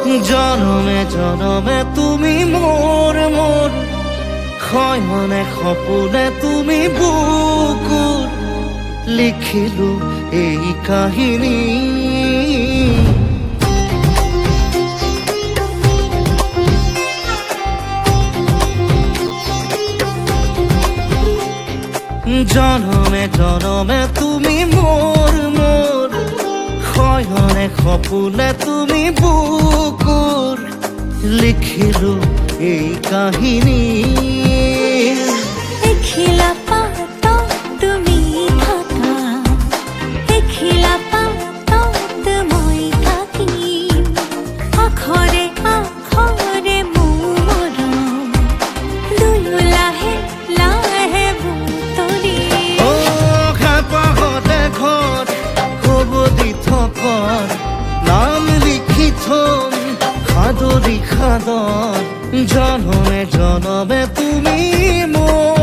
জনমে জনমে তুমি মোৰ মোৰ ক্ষয়নে সপোনে তুমি বুকুত লিখিলো এই কাহিনী জনমে জনমে তুমি মোৰ মোৰ ক্ষয়নে সপোনে তুমি বুকুত লিখিলো এই কাহিনী দেখিলা পাতত তুমি থাকা দেখিলা পাতত মই থাকিম আখৰে আখৰে মোৰ মৰম দুয়ো লাহে লাহে বুটলি অ হেঁপাহতে ঘৰ ক'ব দি থকৰ নাম লিখি থম সাদৰি সাদৰ জনমে জনমে তুমি মোৰ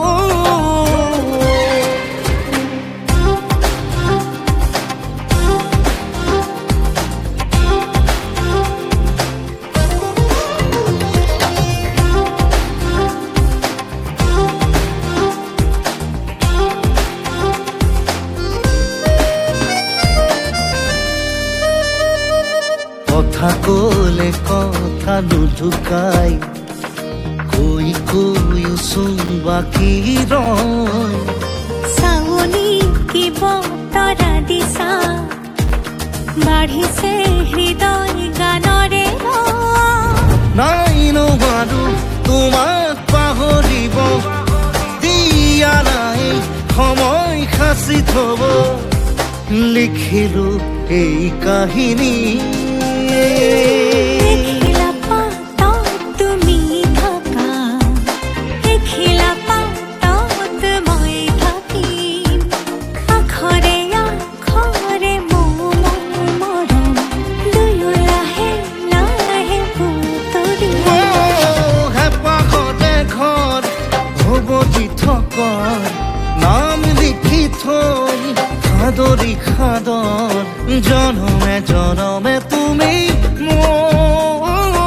কথা ক'লে কথা নুঢুকাই কৈ কৈ চোন বাকী ৰয় চাৱনি কি বতৰা দিছা বাঢ়িছে হৃদয় গানৰে নাই নোৱাৰো তোমাক পাহৰিব দিয়া নাই সময় সাঁচি থব লিখিলো এই কাহিনী দেখিলা পাতত তুমি থাকা দেখিলা পাতত মই থাকিম আখৰে আখৰে মোৰ মৰম দুয়ো লাহে লাহে বুটলি হেঁপাহতে ঘৰ হ'ব দি থকৰ নাম লিখি থৈ সাদৰি সাদৰ জনমে জনমে তুমি মোৰ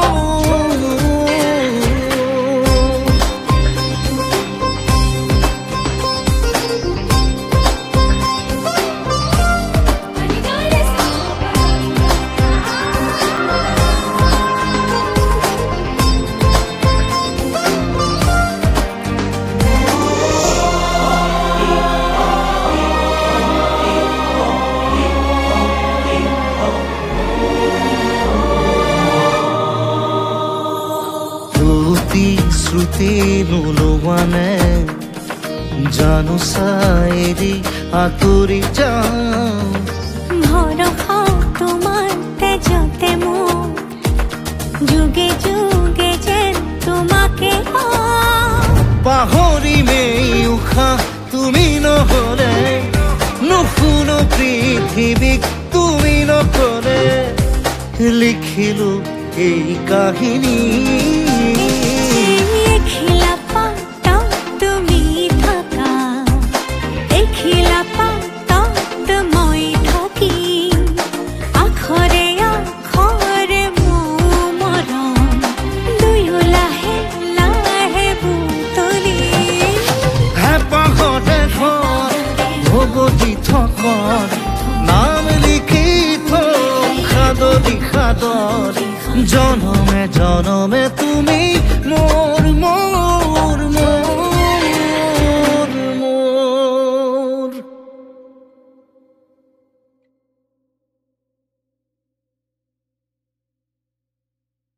শ্ৰুতি নোলোৱা নে জানো চাইৰি আঁতৰি যাওঁ ভৰসা তোমাৰ তেজতে মোৰ যুগে যুগে যেন তোমাকে পাহৰিমেই উশাহ তুমি নহ'লে নুশুনো পৃথিৱীক তুমি নকলে লিখিলো এই কাহিনী দেখিলা পাতত তুমি থাকা দেখিলা পাতত মই থাকিম আখৰে আখৰে মোৰ মৰম দুয়ো লাহে লাহে বুটলি হেঁপাহতে ঘৰ হ'ব দি থকৰ নাম লিখি থম সাদৰি সাদৰ জনমে জনমে তুমি মোৰ মোৰ